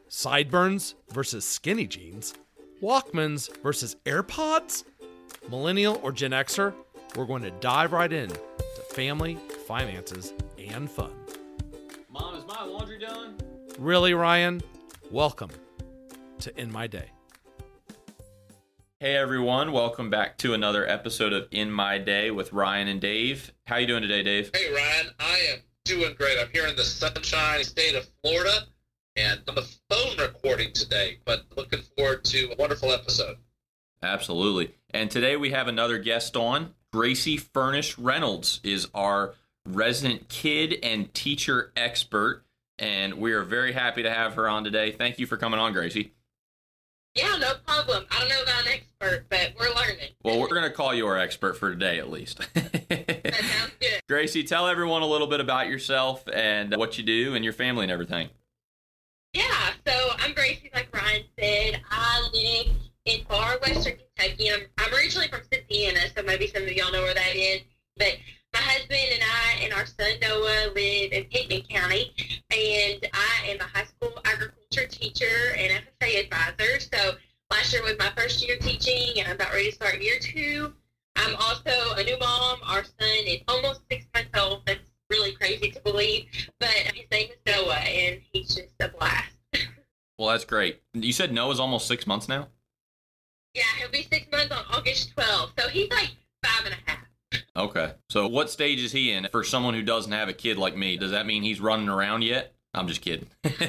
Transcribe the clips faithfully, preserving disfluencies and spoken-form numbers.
Sideburns versus skinny jeans? Walkmans versus AirPods? Millennial or Gen Xer? We're going to dive right in to family, finances, and fun. Mom, is my laundry done? Really, Ryan? Welcome to In My Day. Hey everyone, welcome back to another episode of In My Day with Ryan and Dave. How you doing today, Dave? Hey Ryan, I am doing great. I'm here in the sunshine state of Florida, and I'm a phone recording today, but looking forward to a wonderful episode. Absolutely. And today we have another guest on. Gracie Furnish Reynolds is our resident kid and teacher expert, and we are very happy to have her on today. Thank you for coming on, Gracie. Yeah, no problem. I don't know about an expert, but we're learning. Well, we're going to call you our expert for today, at least. That sounds good. Gracie, tell everyone a little bit about yourself and what you do and your family and everything. Yeah, so I'm Gracie, like Ryan said. I live in far western Kentucky. I'm, I'm originally from Cynthiana, so maybe some of y'all know where that is. But my husband and I and our son Noah live in Pittman County, and I am a high school agriculture teacher and F F A advisor. So last year was my first year teaching, and I'm about ready to start year two. I'm also a new mom. Our son is almost six months old. That's really crazy to believe, but his name is Noah, and he's just a blast. Well, that's great. You said Noah's almost six months now? Yeah, he'll be six months on August twelfth, so he's like five and a half. Okay. So what stage is he in? For someone who doesn't have a kid like me, does that mean he's running around yet? I'm just kidding.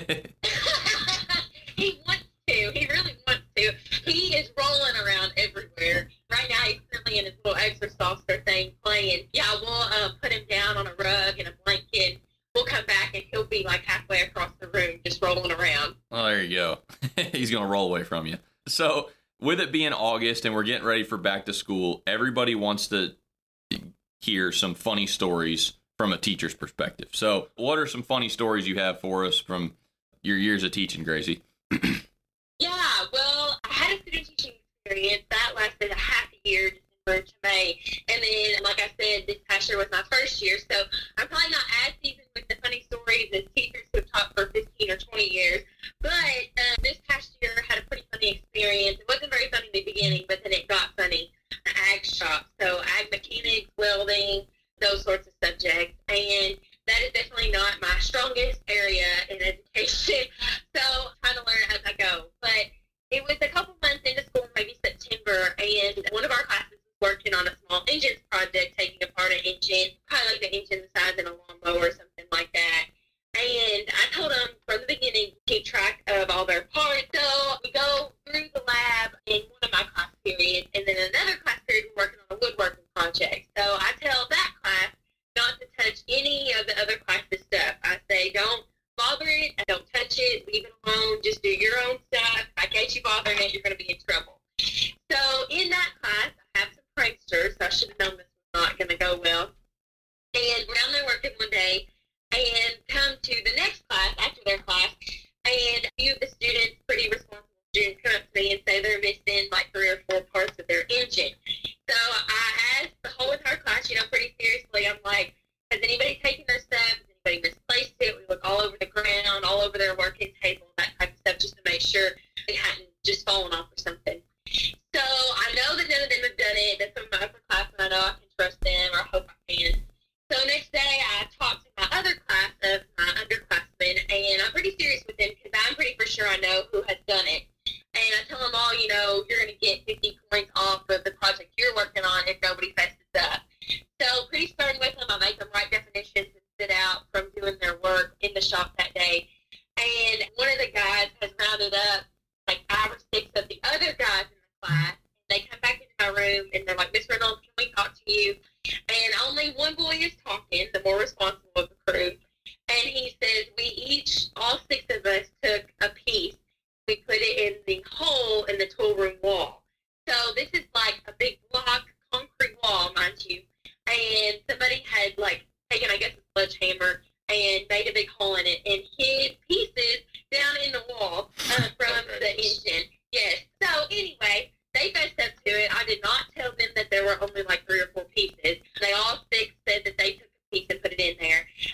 He wants to. He really wants to. He is rolling around everywhere. Right now, he's currently in his little exerciser thing playing. Yeah, we'll uh, put him down on a rug and a blanket. We'll come back, and he'll be like halfway across the room just rolling around. Oh, there you go. He's going to roll away from you. So with it being August and we're getting ready for back to school, everybody wants to hear some funny stories from a teacher's perspective. So what are some funny stories you have for us from your years of teaching, Gracie? Yeah, well, I had a student teaching experience. That lasted a half a year, December to May. And then, like I said, this past year was my first year. So I'm probably not as seasoned with the funny stories as teachers who have taught for fifteen or twenty years. But uh, this past year I had a pretty funny experience. It wasn't very funny in the beginning, but then it got funny. An ag shop, so ag mechanics, welding, those sorts of subjects. And that is definitely not my strongest area in education. So I'm trying to learn as I go. But it was a couple months into school, maybe September, and one of our classes was working on a small engines project, taking apart an engine, probably like the engine the size of a lawnmower or something like that. And I told them from the beginning to keep track of all their parts. So we go through the lab in one of my class periods, and then another class period we're working on a woodworking project. So I tell that class not to touch any of the other classes' stuff. I say, don't bother it, don't touch it, leave it alone, just do your own stuff. If I catch you bothering it, you're going to be in trouble. So in that class, I have some pranksters, so I should have known this was not going to go well. And we're down there working one day, and come to the next class, after their class, and a few of the students, pretty responsible students, come up to me and say they're missing like three or four parts of their engine. So I asked the whole entire class, you know, pretty seriously, I'm like, has anybody taken their stuff? Has anybody misplaced it? We look all over the ground, all over their working table, that type of stuff, just to make sure it hadn't just fallen off or something. So I know that none of them have done it. That's some of my upperclassmen. I know I can trust them, or I hope I can. So next day, I talked to my other class of my underclassmen, and I'm pretty serious with them because I'm pretty for sure I know who has done it. And I tell them all, you know, you're going to get fifty points off of the project you're working on if nobody fesses up. So pretty stern with them. I make them write definitions and sit out from doing their work in the shop that day. And one of the guys has rounded up like five or six of the other guys in the class. And they come back into my room, and they're like, Miss Reynolds, can we talk to you? And only one boy is talking, the more responsible of the crew. And he says, we each, all six of us, took a piece. We put it in the hole in the tool room wall. So this is like a big block, concrete wall, mind you. And somebody had like taken, I guess, a sledgehammer and made a big hole in it and hid pieces down in the wall uh, from the engine. Yes. So anyway, they fessed up to it. I did not tell them that there were only like three or four pieces. They all six said that they took a piece and put it in there.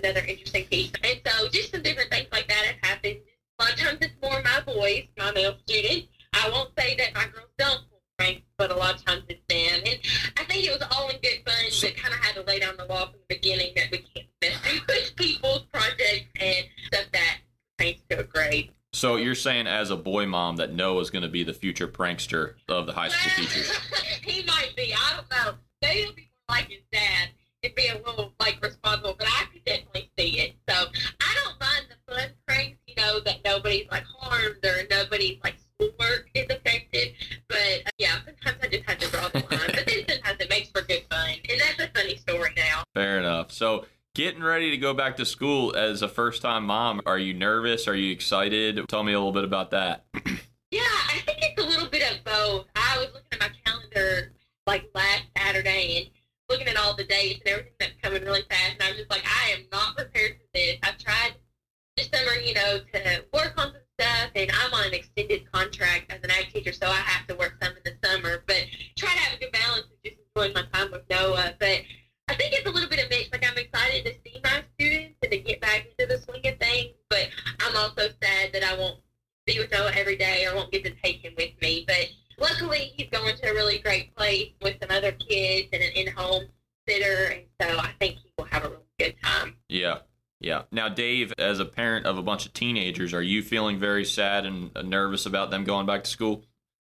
another interesting piece. And so just some different things like that have happened. A lot of times it's more my boys, my male students. I won't say that my girls don't pull pranks, but a lot of times it's them. And I think it was all in good fun, but kind of had to lay down the law from the beginning that we can't necessarily push people's projects and stuff that pertains to a grade. So you're saying as a boy mom that Noah's going to be the future prankster of the high school teachers? He might be. I don't know. Maybe he'll be more like his dad and be a little, like, responsible, but I could definitely see it. So I don't mind the fun pranks, you know, that nobody's, like, harmed or nobody's, like, schoolwork is affected. But, uh, yeah, sometimes I just have to draw the line. But then sometimes it makes for good fun. And that's a funny story now. Fair enough. So getting ready to go back to school as a first-time mom, are you nervous? Are you excited? Tell me a little bit about that. Yeah, I think it's a little bit of both. I was looking at my calendar, like, last Saturday and looking at all the dates and everything that's coming really fast, and I'm just like, I am not prepared for this. I've tried this summer, you know, to work on some stuff, and I'm on an extended contract as an ag teacher, so I have to work some in the summer, but try to have a good balance of just enjoying my time with Noah. But I think it's a little bit of mix. Like, I'm excited to see my students and to get back into the swing of things, but I'm also sad that I won't be with Noah every day or won't get to take him with me. But luckily, he's going to a really great place with some other kids and an in-home sitter, and so I think he will have a really good time. Yeah, yeah. Now, Dave, as a parent of a bunch of teenagers, are you feeling very sad and nervous about them going back to school?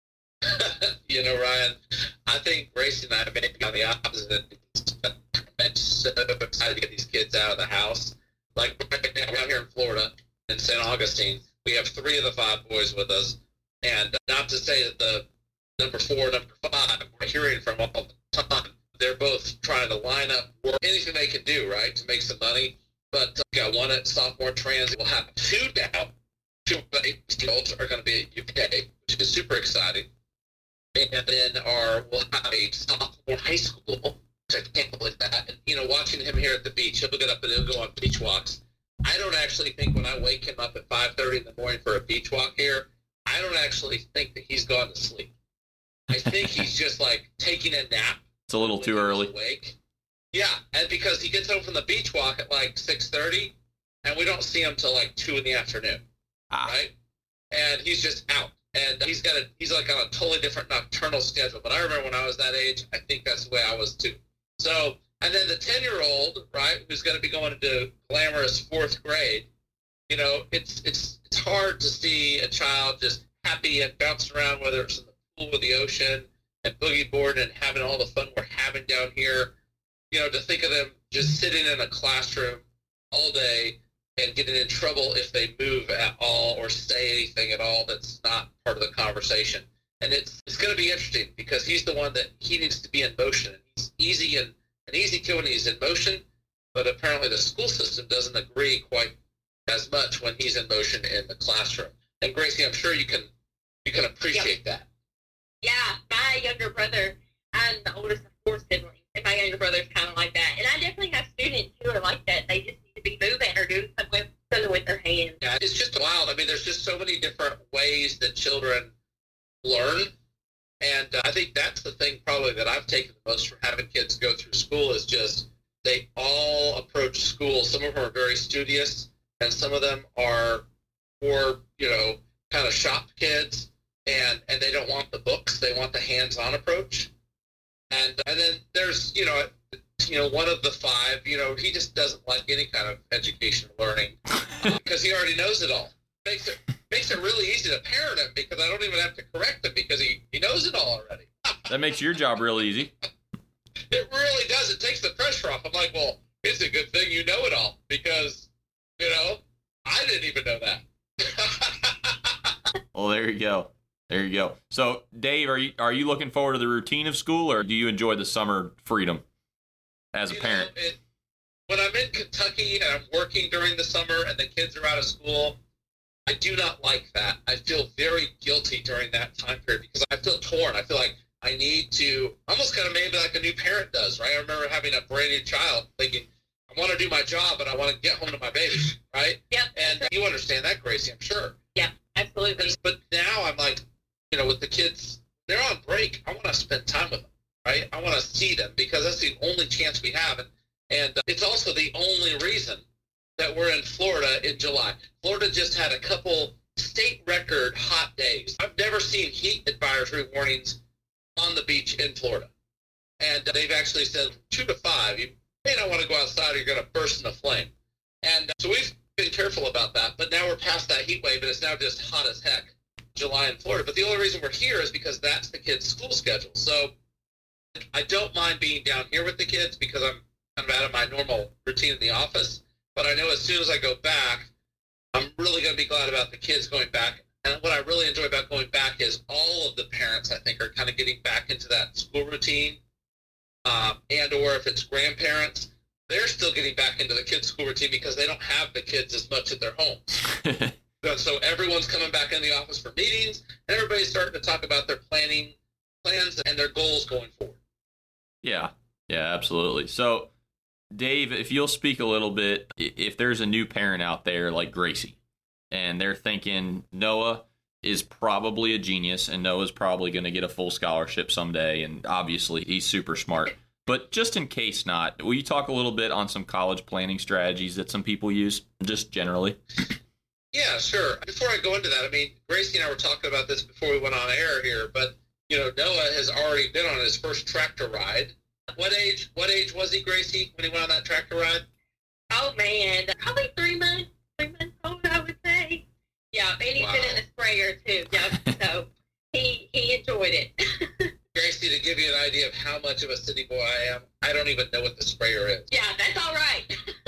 You know, Ryan, I think Gracie and I may be on the opposite. I'm so excited to get these kids out of the house. Like, right now, we're out here in Florida, in Saint Augustine. We have three of the five boys with us. And not to say that the number four, number five, we're hearing from all the time. They're both trying to line up work, anything they can do, right, to make some money. But uh, got one at sophomore trans. We'll have two now. Two eight-year-olds are going to be at U K, which is super exciting. And then our we'll have a sophomore high school, which I can't believe that. And, you know, watching him here at the beach, he'll get up and he'll go on beach walks. I don't actually think when I wake him up at five thirty in the morning for a beach walk here, I don't actually think that he's gone to sleep. I think he's just, like, taking a nap. It's a little too early. Awake. Yeah, and because he gets home from the beach walk at, like, six thirty, and we don't see him till, like, two in the afternoon, ah. right? And he's just out. And he's got a, he's, like, on a totally different nocturnal schedule. But I remember when I was that age, I think that's the way I was, too. So, and then the ten-year-old, right, who's going to be going into glamorous fourth grade, you know, it's it's it's hard to see a child just happy and bouncing around, whether it's in the pool or the ocean, and boogie boarding and having all the fun we're having down here. You know, to think of them just sitting in a classroom all day and getting in trouble if they move at all or say anything at all that's not part of the conversation. And it's it's going to be interesting because he's the one that he needs to be in motion. And he's easy and an easy kid when he's in motion, but apparently the school system doesn't agree quite as much when he's in motion in the classroom. And Gracie, I'm sure you can you can appreciate yep. that. Yeah, my younger brother, I'm the oldest of four siblings, and my younger brother's kind of like that. And I definitely have students who are like that. They just need to be moving or doing something with, something with their hands. Yeah, it's just wild. I mean, there's just so many different ways that children learn. And uh, I think that's the thing probably that I've taken the most from having kids go through school is just they all approach school. Some of them are very studious, and some of them are more, you know, kind of shop kids, and, and they don't want the books. They want the hands-on approach. And and then there's, you know, you know, one of the five, you know, he just doesn't like any kind of education or learning because he already knows it all. Makes it makes it really easy to parent him because I don't even have to correct him because he, he knows it all already. That makes your job real easy. It really does. It takes the pressure off. I'm like, well, it's a good thing you know it all because, you know, I didn't even know that. Well, there you go. There you go. So, Dave, are you are you looking forward to the routine of school, or do you enjoy the summer freedom as a you parent? Know, it, when I'm in Kentucky and I'm working during the summer and the kids are out of school, I do not like that. I feel very guilty during that time period because I feel torn. I feel like I need to, almost kind of maybe like a new parent does, right? I remember having a brand new child thinking, I want to do my job, but I want to get home to my baby, right? Yeah. And you understand that, Gracie, I'm sure. Yeah, absolutely. But now I'm like, you know, with the kids, they're on break. I want to spend time with them, right? I want to see them because that's the only chance we have. And, and uh, it's also the only reason that we're in Florida in July. Florida just had a couple state record hot days. I've never seen heat advisory warnings on the beach in Florida. And they've actually said two to five, you may not want to go outside or you're going to burst in a flame. And so we've been careful about that. But now we're past that heat wave, and it's now just hot as heck, July in Florida. But the only reason we're here is because that's the kids' school schedule. So I don't mind being down here with the kids because I'm kind of out of my normal routine in the office. But I know as soon as I go back, I'm really going to be glad about the kids going back. And what I really enjoy about going back is all of the parents, I think, are kind of getting back into that school routine. Um, and or if it's grandparents, they're still getting back into the kids' school routine because they don't have the kids as much at their homes. So everyone's coming back in the office for meetings, and everybody's starting to talk about their planning plans and their goals going forward. Yeah, yeah, absolutely. So, Dave, if you'll speak a little bit, if there's a new parent out there like Gracie, and they're thinking Noah is probably a genius, and Noah's probably going to get a full scholarship someday, and obviously he's super smart. But just in case not, will you talk a little bit on some college planning strategies that some people use, just generally? Yeah, sure. Before I go into that, I mean, Gracie and I were talking about this before we went on air here, but, you know, Noah has already been on his first tractor ride. What age, what age was he, Gracie, when he went on that tractor ride? Oh, man, probably three months, three months old, I would say. Yeah, and he's Wow. been in a sprayer, too. Yeah, so he he enjoyed it. Gracie, to give you an idea of how much of a city boy I am, I don't even know what the sprayer is. Yeah, that's all right.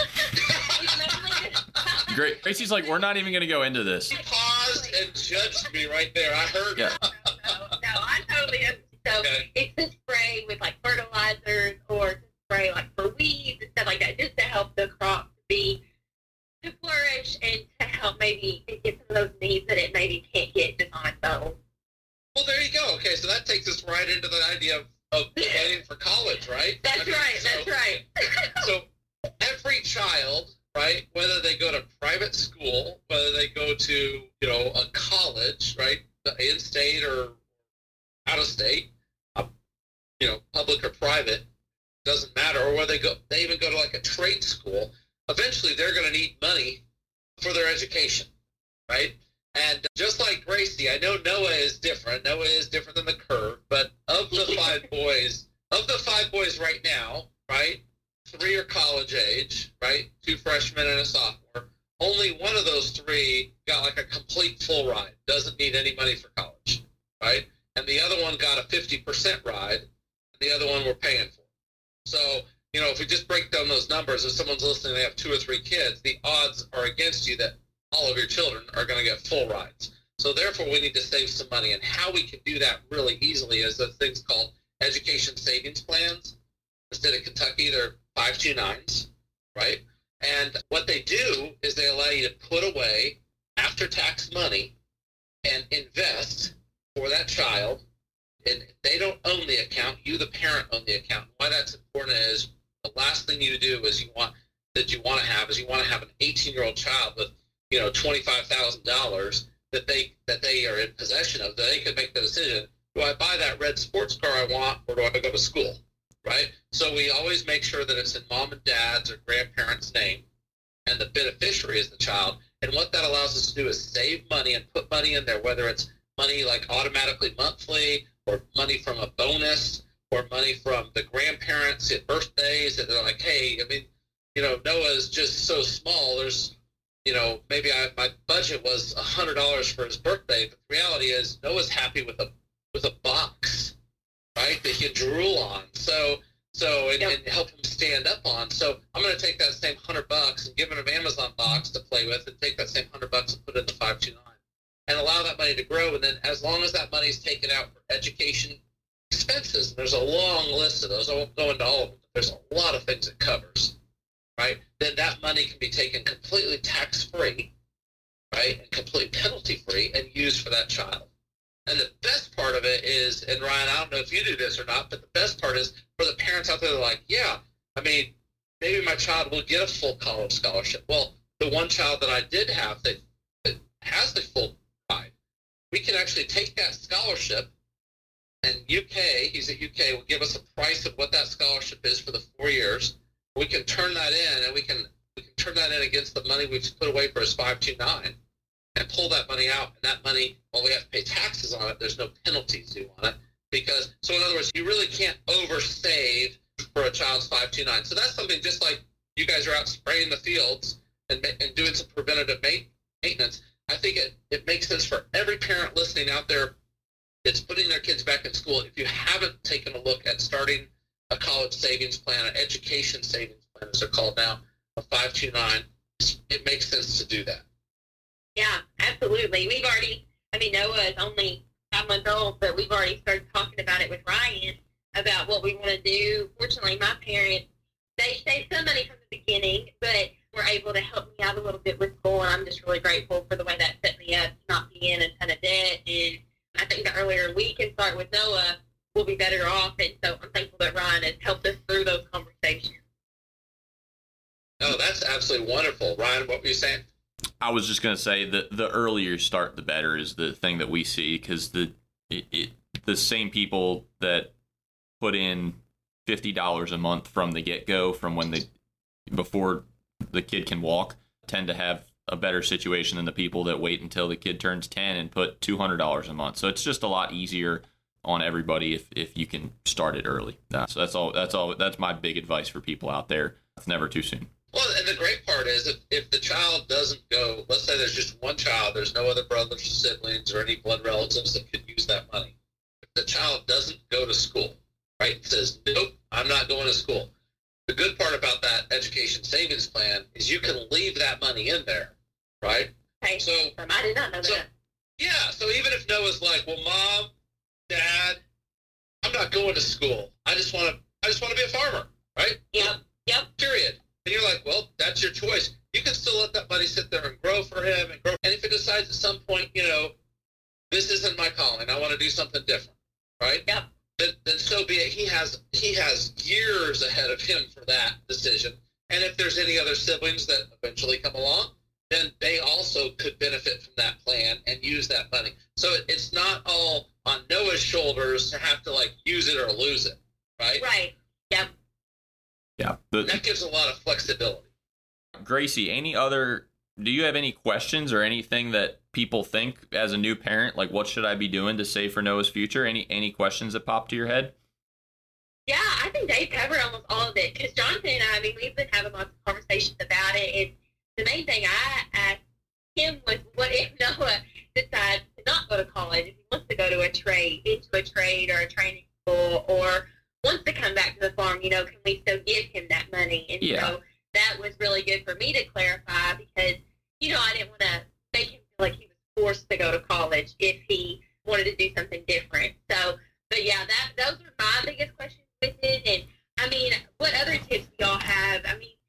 He's mentally- Great. Gracie's like, we're not even going to go into this. He paused and judged me right there. I heard Yeah. her. no, no, no, I totally am. So Okay. it's to spray with like fertilizers or to spray like for weeds and stuff like that, just to help the crop to be to flourish and to help maybe get some of those needs that it maybe can't get just on its own. Well, there you go. Okay, so that takes us right into the idea of, of planning for college, right? That's I mean, right. so- That's right. So every child, right, whether they go to private school, whether they go to, you know, a college, right, in-state or out-of-state, uh, you know, public or private, doesn't matter, or whether they go, they even go to like a trade school, eventually they're going to need money for their education, right? And just like Gracie, I know Noah is different. Noah is different than the curve, but of the five boys, of the five boys right now, right, three are college age, right, two freshmen and a sophomore. Only one of those three got like a complete full ride, doesn't need any money for college, right? And the other one got a fifty percent ride, and the other one we're paying for. So, you know, if we just break down those numbers, if someone's listening, they have two or three kids, the odds are against you that all of your children are going to get full rides. So therefore, we need to save some money. And how we can do that really easily is those things called education savings plans. Instead of Kentucky, they're five two nines, right? And what they do is they allow you to put away after-tax money and invest for that child. And they don't own the account. You, the parent, own the account. Why that's important is the last thing you do is you want that you want to have is you want to have an eighteen-year-old child with, you know, twenty-five thousand dollars that they that they are in possession of, that they can make the decision, do I buy that red sports car I want, or do I go to school, right? So we always make sure that it's in mom and dad's or grandparents' name, and the beneficiary is the child. And what that allows us to do is save money and put money in there, whether it's money like automatically monthly, or money from a bonus, or money from the grandparents at birthdays, and they're like, hey, I mean, you know, Noah's just so small, there's, you know, maybe I, my budget was one hundred dollars for his birthday, but the reality is Noah's happy with a with a box, right, that he can drool on, so, so and, Yep. and help him stand up on. So I'm going to take that same one hundred bucks and give him an Amazon box to play with, and take that same one hundred bucks and put it in the five two nine, and allow that money to grow. And then as long as that money is taken out for education expenses, and there's a long list of those, I won't go into all of them, but there's a lot of things it covers, right, then that money can be taken completely tax-free, right, and completely penalty-free and used for that child. And the best part of it is, and Ryan, I don't know if you do this or not, but the best part is for the parents out there that are like, yeah, I mean, maybe my child will get a full college scholarship. Well, the one child that I did have that, that has the full ride, we can actually take that scholarship, and U K, he's at U K, will give us a price of what that scholarship is for the four years. We can turn that in, and we can we can turn that in against the money we've put away for his five two nine and pull that money out. And that money, while we have to pay taxes on it, there's no penalties due on it. Because, so in other words, you really can't oversave for a child's five two nine. So that's something just like you guys are out spraying the fields and, and doing some preventative maintenance. I think it, it makes sense for every parent listening out there that's putting their kids back in school. If you haven't taken a look at starting a college savings plan, an education savings plan, as they're called now, a five two nine, it makes sense to do that. Yeah, absolutely. We've already, I mean, Noah is only five months old, but we've already started talking about it with Ryan about what we want to do. Fortunately, my parents, they saved some money from the beginning, but were able to help me out a little bit with school, and I'm just really grateful for the way that set me up to not be in a ton of debt. And I think the earlier we can start with Noah, we'll be better off. And so I'm thankful that Ryan has helped us through those conversations. Oh, that's absolutely wonderful. Ryan, what were you saying? I was just going to say that the earlier you start, the better is the thing that we see, because the it, it, the same people that put in fifty dollars a month from the get-go, from when they before the kid can walk, tend to have a better situation than the people that wait until the kid turns ten and put two hundred dollars a month. So it's just a lot easier on everybody if, if you can start it early. So that's all. That's all. That's my big advice for people out there. It's never too soon. Well, and the great part is if, if the child doesn't go, let's say there's just one child, there's no other brothers or siblings or any blood relatives that could use that money. If the child doesn't go to school, right, says, nope, I'm not going to school. The good part about that education savings plan is you can leave that money in there, right? Hey, so I did not know so, that. Yeah, so even if Noah's like, well, Mom, Dad, I'm not going to school. I just want to I just want to be a farmer, right? Yep, yep. Period. And you're like, well, that's your choice. You can still let that money sit there and grow for him and grow. And if he decides at some point, you know, this isn't my calling, I want to do something different, right? Yep. Then, then so be it. He has he has years ahead of him for that decision. And if there's any other siblings that eventually come along, then they also could benefit from that plan and use that money. So it, it's not all on Noah's shoulders to have to like use it or lose it, right? Right. Yep. Yeah. The, that gives a lot of flexibility. Gracie, any other, do you have any questions or anything that people think as a new parent, like what should I be doing to save for Noah's future? Any any questions that pop to your head? Yeah, I think Dave covered almost all of it, because Jonathan and I, I mean, we've been having lots of conversations about it. And the main thing I asked him was, what if Noah decides to not go to college, if he wants to go to a trade, into a trade or a training school, or wants to come back to the farm, you know, can we still give him that money? And yeah. so that was really good for me to clarify, because, you know, I didn't want to make him feel like he was forced to go to college if he wanted to do something different. So, but yeah, that those are my biggest questions with it. And I mean, what other tips do y'all have? I mean,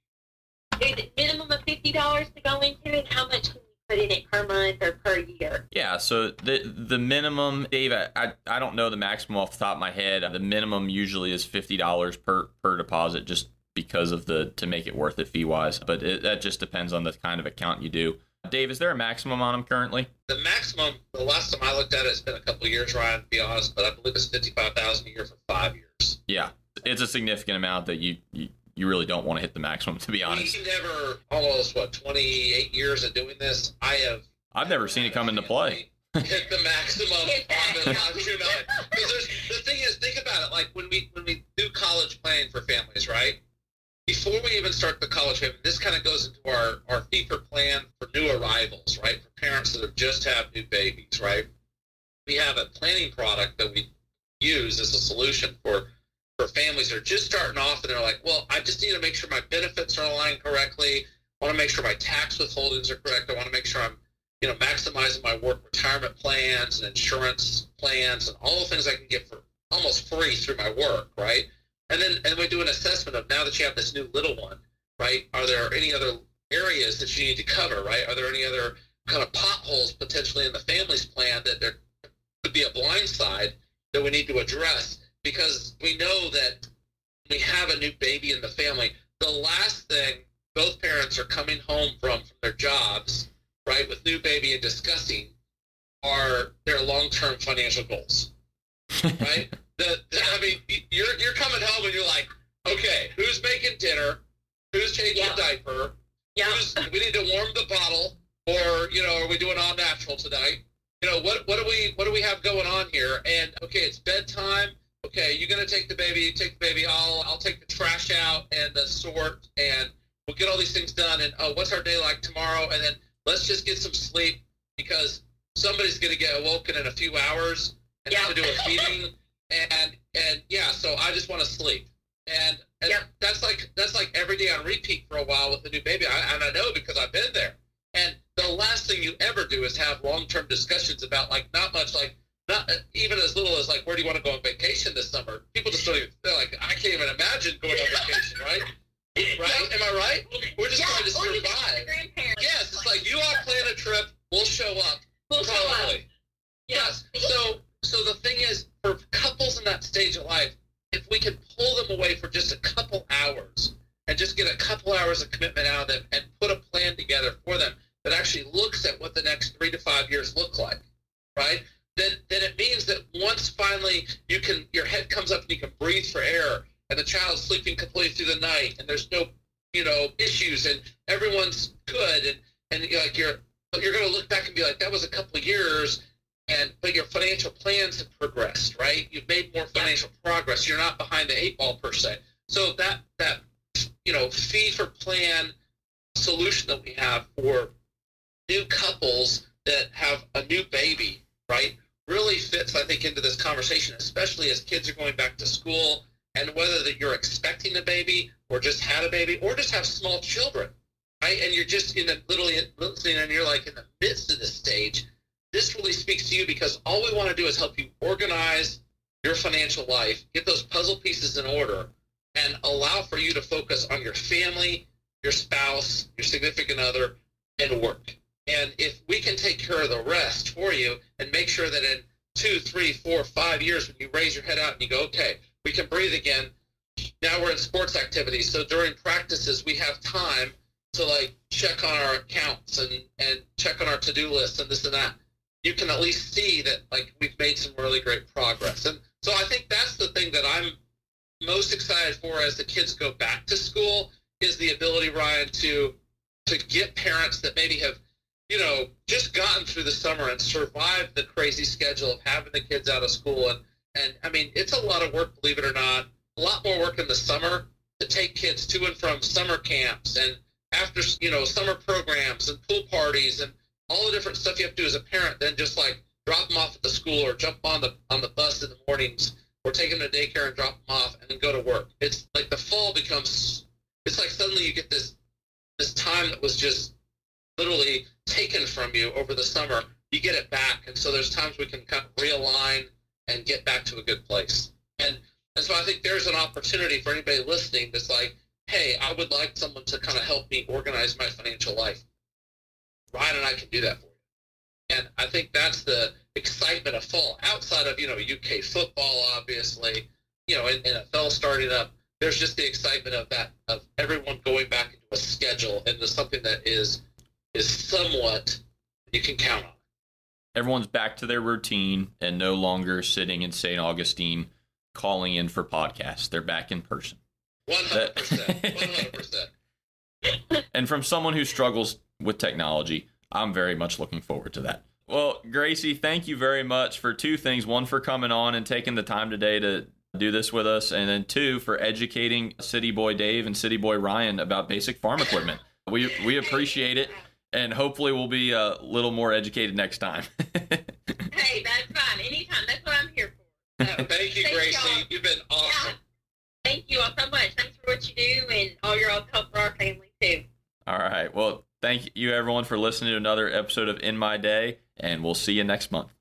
is it minimum of fifty dollars to go into it? How much can we put in it per month or per year? Yeah, so the the minimum, Dave, I, I don't know the maximum off the top of my head. The minimum usually is fifty dollars per, per deposit, just because of the, to make it worth it fee-wise. But it, that just depends on the kind of account you do. Dave, is there a maximum on them currently? The maximum, the last time I looked at it, it's been a couple of years, Ryan, to be honest, but I believe it's fifty-five thousand dollars a year for five years. Yeah, it's a significant amount that you, you, you really don't want to hit the maximum, to be honest. We never, almost, what, twenty-eight years of doing this, I have... I've never seen it come into play. Hit the maximum on the five two nine. Because the thing is, think about it, like when we when we do college planning for families, right? Before we even start the college payment, this kind of goes into our, our fee for plan for new arrivals, right? For parents that have just had new babies, right? We have a planning product that we use as a solution for, for families that are just starting off and they're like, well, I just need to make sure my benefits are aligned correctly. I want to make sure my tax withholdings are correct. I want to make sure I'm, you know, maximizing my work retirement plans and insurance plans and all the things I can get for almost free through my work, right? And then and we do an assessment of, now that you have this new little one, right, are there any other areas that you need to cover, right? Are there any other kind of potholes potentially in the family's plan that there could be a blind side that we need to address? Because we know that when we have a new baby in the family, the last thing both parents are coming home from, from their jobs, right, with new baby and discussing are their long-term financial goals, right? The, the, I mean, you're you're coming home and you're like, okay, who's making dinner? Who's changing yeah. the diaper? Yeah. Who's, we need to warm the bottle, or, you know, are we doing all natural tonight? You know, what what do we what do we have going on here? And okay, it's bedtime. Okay, you're gonna take the baby, take the baby. I'll I'll take the trash out and the sort, and we'll get all these things done. And oh, what's our day like tomorrow? And then let's just get some sleep, because somebody's gonna get awoken in a few hours and Yeah. have to do a feeding. And and yeah, so I just want to sleep. And, and Yep. that's like that's like every day on repeat for a while with a new baby. I, and I know because I've been there. And the last thing you ever do is have long-term discussions about, like, not much, like, not even as little as, like, where do you want to go on vacation this summer? People just don't even, they're like, I can't even imagine going on vacation, right? Right? Am I right? We're just yeah. trying to Or you survive. got the grandparents. Yes, it's like, you all plan a trip, we'll show up. We'll show up. Probably. Yes. So, so the thing is, for couples in that stage of life, if we could pull them away for just a couple hours and just get a couple hours of commitment out of them and put a plan together for them that actually looks at what the next three to five years look like, right? Then, then it means that once finally you can, your head comes up and you can breathe for air, and the child's sleeping completely through the night, and there's no, you know, issues, and everyone's good, and and you're like you're you're going to look back and be like, that was a couple of years. And but your financial plans have progressed, right? You've made more financial progress. You're not behind the eight ball per se. So that that you know fee for plan solution that we have for new couples that have a new baby, right, really fits, I think, into this conversation, especially as kids are going back to school, and whether that you're expecting a baby or just had a baby or just have small children, right? And you're just in the literally listening, and you're like in the midst of this stage. This really speaks to you, because all we want to do is help you organize your financial life, get those puzzle pieces in order, and allow for you to focus on your family, your spouse, your significant other, and work. And if we can take care of the rest for you and make sure that in two, three, four, five years, when you raise your head out and you go, okay, we can breathe again. Now we're in sports activities. So during practices, we have time to, like, check on our accounts and, and check on our to-do lists and this and that. You can at least see that, like, we've made some really great progress. And so I think that's the thing that I'm most excited for as the kids go back to school, is the ability, Ryan, to to get parents that maybe have, you know, just gotten through the summer and survived the crazy schedule of having the kids out of school. And, and I mean, it's a lot of work, believe it or not, a lot more work in the summer to take kids to and from summer camps and after, you know, summer programs and pool parties and all the different stuff you have to do as a parent, then just, like, drop them off at the school or jump on the on the bus in the mornings or take them to daycare and drop them off and then go to work. It's like the fall becomes, it's like suddenly you get this this time that was just literally taken from you over the summer. You get it back. And so there's times we can kind of realign and get back to a good place. And, and so I think there's an opportunity for anybody listening that's like, hey, I would like someone to kind of help me organize my financial life. Ryan and I can do that for you. And I think that's the excitement of fall. Outside of, you know, U K football, obviously, you know, N F L starting up, there's just the excitement of that, of everyone going back into a schedule and into something that is is somewhat you can count on. Everyone's back to their routine and no longer sitting in Saint Augustine calling in for podcasts. They're back in person. one hundred percent. one hundred percent. And from someone who struggles with technology, I'm very much looking forward to that. Well, Gracie, thank you very much for two things. One, for coming on and taking the time today to do this with us. And then two, for educating City Boy Dave and City Boy Ryan about basic farm equipment. We we appreciate it. And hopefully we'll be a little more educated next time. Hey, that's fine. Anytime. That's what I'm here for. So, Thank you, thank Gracie. y'all. You've been awesome. Yeah. Thank you all so much. Thanks for what you do and all your help for our family, too. All right. Well, thank you, everyone, for listening to another episode of In My Day, and we'll see you next month.